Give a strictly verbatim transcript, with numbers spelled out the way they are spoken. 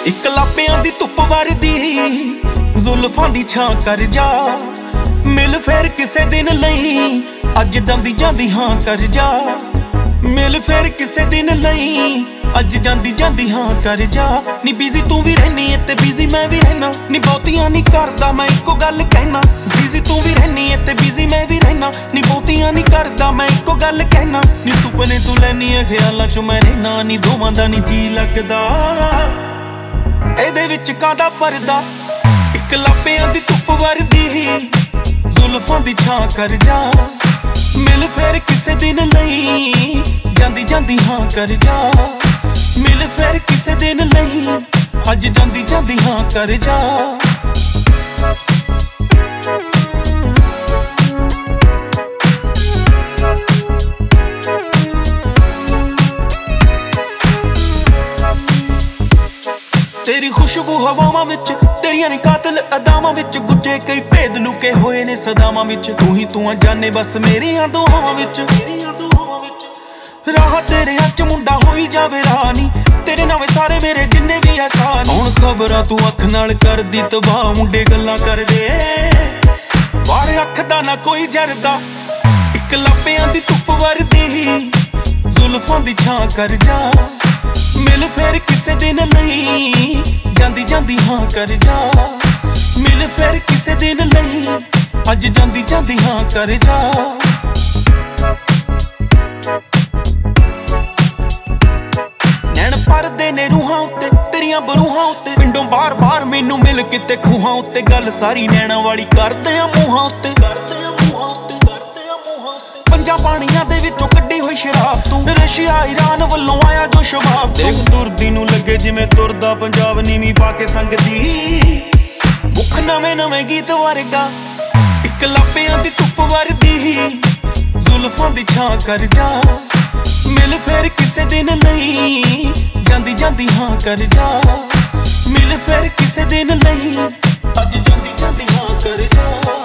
ਇੱਕ ਲਾਪਿਆਂ ਦੀ ਧੁੱਪ ਵਰਦੀ ਜ਼ੁਲਫਾਂ ਦੀ ਛਾਂ ਕਰ ਜਾ, ਮਿਲ ਫੇਰ ਕਿਸੇ ਦਿਨ ਲਈ ਅੱਜ ਜਾਂਦੀ ਜਾਂਦੀ ਹਾਂ ਕਰ ਜਾ, ਮਿਲ ਫੇਰ ਕਿਸੇ ਦਿਨ ਲਈ ਅੱਜ ਜਾਂਦੀ ਜਾਂਦੀ ਹਾਂ ਕਰ ਜਾ। ਨੀ ਬਿਜ਼ੀ ਤੂੰ ਵੀ ਰਹਿਨੀ ਏ ਤੇ ਬਿਜ਼ੀ ਮੈਂ ਵੀ ਰਹਿਣਾ, ਨੀ ਬਹੁਤੀਆਂ ਨੀ ਕਰਦਾ ਮੈਂ ਇੱਕੋ ਗੱਲ ਕਹਿਣਾ। ਬਿਜ਼ੀ ਤੂੰ ਵੀ ਰਹਿਨੀ ਏ ਤੇ ਬਿਜ਼ੀ ਮੈਂ ਵੀ ਰਹਿਣਾ, ਨੀ ਬਹੁਤੀਆਂ ਨੀ ਕਰਦਾ ਮੈਂ ਇੱਕੋ ਗੱਲ ਕਹਿਣਾ। ਨੀ ਸੁਪਨੇ ਤੂੰ ਲੈਨੀ ਏ ਖਿਆਲਾਂ ਚ ਮੈਂ ਰਹਿਣਾ, ਨੀ ਦੋਵਾਂ ਦਾ ਨੀ ਜੀ ਲੱਗਦਾ ਇਹਦੇ ਵਿੱਚ ਕਾਹਦਾ ਪਰਦਾ। ਇੱਕ ਲਾਪਿਆਂ ਦੀ ਧੁੱਪ ਵਰਦੀ ਜ਼ੁਲਫਾਂ ਦੀ ਛਾਂ ਕਰ ਜਾ, ਮਿਲ ਫੇਰ ਕਿਸੇ ਦਿਨ ਲਈ ਜਾਂਦੀ ਜਾਂਦੀ ਹਾਂ ਕਰ ਜਾ, ਮਿਲ ਫੇਰ ਕਿਸੇ ਦਿਨ ਲਈ ਅੱਜ ਜਾਂਦੀ ਜਾਂਦੀ ਹਾਂ ਕਰ ਜਾ। ਤੇਰੀ ਖੁਸ਼ਬੂ ਹਵਾਵਾਂ ਵਿੱਚ, ਤੇਰੀਆਂ ਨੇ ਕਾਤਲ ਅਦਾਵਾਂ ਵਿੱਚ, ਗੁੱਝੇ ਕਈ ਭੇਦ ਲੁਕੇ ਹੋਏ ਨੇ ਸਦਾਵਾਂ ਵਿੱਚ। ਤੂੰ ਹੀ ਤੂੰ ਆ ਜਾਨੇ ਬਸ ਮੇਰੀਆਂ ਦੋਹਾਂ ਵਿੱਚ, ਰਾਹ ਤੇਰੇ ਅੱਜ ਮੁੰਡਾ ਹੋਈ ਜਾਵੇ ਰਾਨੀ, ਤੇਰੇ ਨਾਵੇਂ ਸਾਰੇ ਮੇਰੇ ਜਿੰਨੇ ਵੀ ਐਸਾਨ। ਹੁਣ ਖਬਰਾਂ ਤੂੰ ਅੱਖ ਨਾਲ ਕਰਦੀ ਤਬਾਹ, ਮੁੰਡੇ ਗੱਲਾਂ ਕਰਦੇ ਵਾਰ ਅੱਖ ਦਾ ਨਾ ਕੋਈ ਜਰਦਾ। ਇੱਕ ਲਾਪਿਆਂ ਦੀ ਧੁੱਪ ਵਰਦੀ ਜ਼ੁਲਫਾਂ ਦੀ ਛਾਂ ਕਰ ਜਾ, ਮਿਲ ਫੇਰ ਕਿਸੇ ਦਿਨ ਲਈ ਜਾਂਦੀ ਜਾਂਦੀ ਹਾਂ ਕਰ ਜਾ, ਮਿਲ ਫੇਰ ਕਿਸੇ ਦਿਨ ਲਈ ਅੱਜ ਜਾਂਦੀ ਜਾਂਦੀ ਹਾਂ ਕਰ ਜਾ। ਨੈਣ ਪਰਦੇ ਨੇ ਰੂਹਾਂ ਉੱਤੇ ਤੇਰੀਆਂ ਬਰੂਹਾਂ ਉੱਤੇ, ਪਿੰਡੋਂ ਬਾਰ ਬਾਰ ਮੈਨੂੰ ਮਿਲ ਕਿਤੇ ਖੂਹਾਂ ਉੱਤੇ, ਗੱਲ ਸਾਰੀ ਨੈਣਾ ਵਾਲੀ ਕਰਦੇ ਆ ਮੂੰਹਾਂ ਉੱਤੇ, ਕਰਦੇ ਆ ਮੂੰਹਾਂ ਉੱਤੇ, ਕਰਦੇ ਆ ਮੂੰਹਾਂ ਉੱਤੇ। ਪੰਜਾਂ ਪਾਣੀਆਂ ਦੇ ਵਿੱਚੋਂ ਕੱਢੀ ਹੋਈ ਸ਼ਰਾਬ ਤੂੰ, ਰਸ਼ੀਆ ਈਰਾਨ ਵੱਲੋਂ ਆਇਆ ਜੋ ਸ਼ਬਾਬ। ਦੇਖ ਤੁਰਦੀ ਨੂੰ ਲੱਗੇ ਜਿਵੇਂ ਤੁਰਦਾ ਪੰਜਾਬ, ਨੀਵੀਂ ਪਾ ਕੇ ਸੰਗਦੀ ਮੁੱਖ ਨਵੇਂ ਨਵੇਂ ਗੀਤ ਵਰਗਾ। ਇੱਕ ਲਾਪਿਆਂ ਦੀ ਧੁੱਪ ਵਰਦੀ ਜ਼ੁਲਫਾਂ ਦੀ ਛਾਂ ਕਰ ਜਾ, ਮਿਲ ਫੇਰ ਕਿਸੇ ਦਿਨ ਲਈ ਜਾਂਦੀ ਜਾਂਦੀ ਹਾਂ ਕਰ ਜਾ, ਮਿਲ ਫੇਰ ਕਿਸੇ ਦਿਨ ਲਈ ਅੱਜ ਜਾਂਦੀ ਜਾਂਦੀ ਹਾਂ ਕਰ ਜਾ।